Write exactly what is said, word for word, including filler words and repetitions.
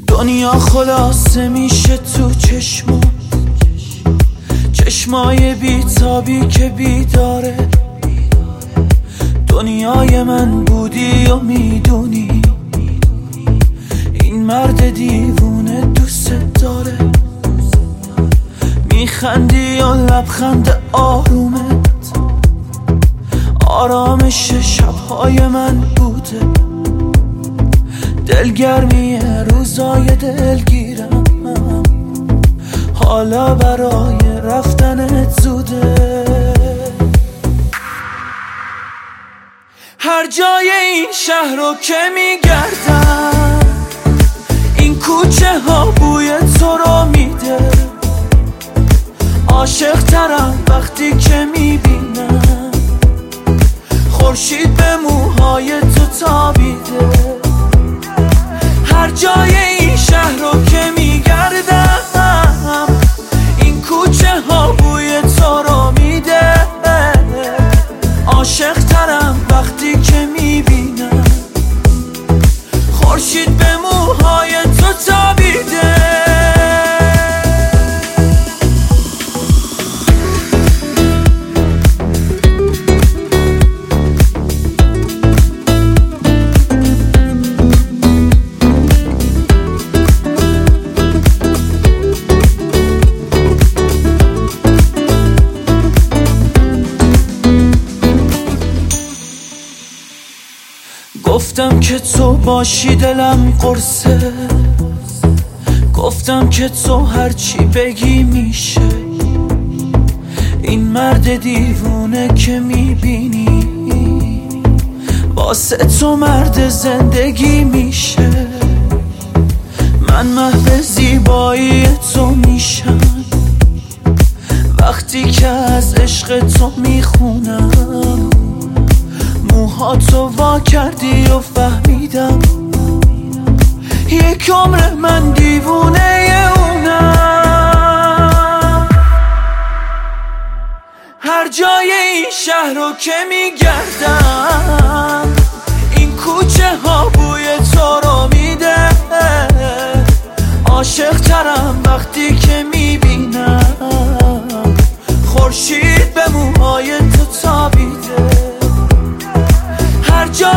دنیا خلاصه میشه تو چشما، چشمای بیتابی که بیداره. دنیای من بودی و میدونی این مرد دیوونه دوست داره. میخندی و لبخند آرومت آرامش شبهای من بوده. دلگرمی روزای دلگیرم حالا برای رفتنت زوده. هر جای این شهر رو که میگردم این کوچه ها بوی تو رو میده. عاشق ترم وقتی که میبینم خورشید به موهای تو تابیده. هر جای این شهر رو که میگردم این کوچه ها بوی تو رو میده. عاشق ترم وقتی که میبینم خورشید به موهای تو تابیده. گفتم که تو باشی دلم قرصه، گفتم که تو هرچی بگی میشه. این مرد دیوونه که میبینی واسه تو مرد زندگی میشه. من محو زیبایی تو میشم وقتی که از عشق تو میخونم. موهاتو وا کردی و فهمیدم یک عمر من دیوونه اونم. هر جای این شهر رو که میگردم این کوچه ها بوی تو رو میده. عاشق ترم وقتی که میبینم خورشید به موهای تو تابیده. هر جای